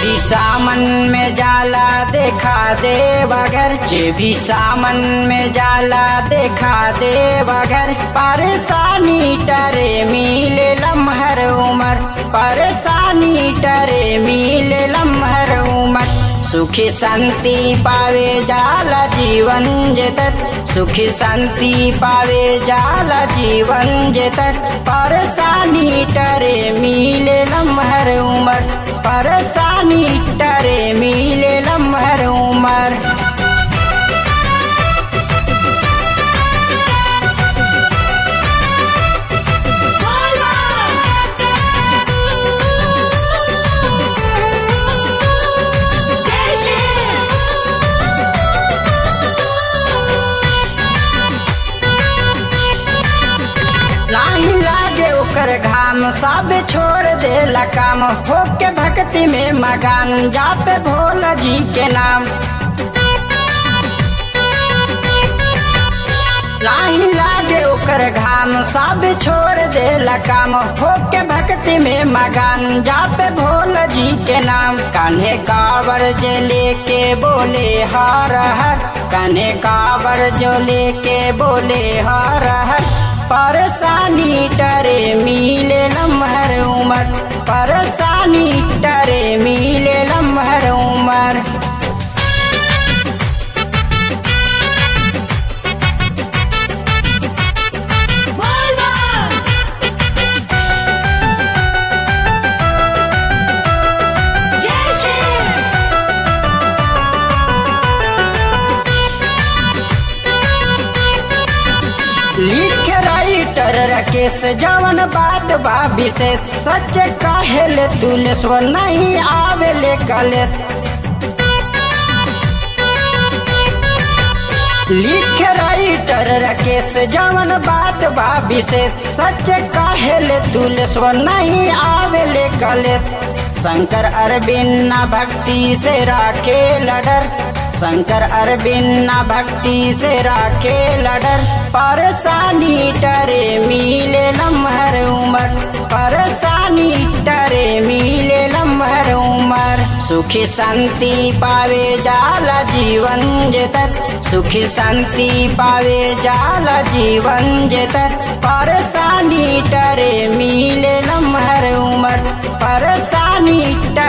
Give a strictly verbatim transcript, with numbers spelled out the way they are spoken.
भी सामन में जाला देखा दे बगर, जे भी सामन में जाला देखा दे बगर। परेशानी टरे मिले लम्हर उमर, परेशानी टरे मिले लम्हर उमर। सुखी शांति पावे जाला जीवन जेतर, सुखी शांति पावे जाला जीवन जेतर। परेशानी टरे मिले लम्हर उमर, परेशानी टरे मिले लम्हर उमर। नाही लागे ओकर घाम, सब छोड़ देला काम। होके भक्ति में मगन, जापे भोला जी के नाम। नाही लागे ओकर घाम, सब छोड़ देला काम। होके भक्ति में मगन, जापे भोला जी के नाम। कान्हे कावर जे लेके बोले हर हर, कान्हे कावर जो लेके बोले हर हर। परेशानी टरे मिले लम्हर उमर, परेशानी टरे मिले लम्हर उमर। लिख राइटर राकेश जवन बात बा विशेष, सच काहेले तुलेश्वर नहीं आवेले कलेश। लिख राइटर राकेश जवन बात बा विशेष, सच काहेले तुलेश्वर नहीं आवेले कलेश। शंकर अरविंद भक्ति से राखे लडर, शंकर अरविंद भक्ति से राखे लडर। परेशानी टरे मिले लम्हर उमर, परेशानी टरे मिले लम्हर उमर। सुखी शांति पावे जाला जीवन जेतर, सुखी शांति पावे जाला जीवन जेतर। परेशानी टरे मिले लम्हर उमर, परेशानी टरे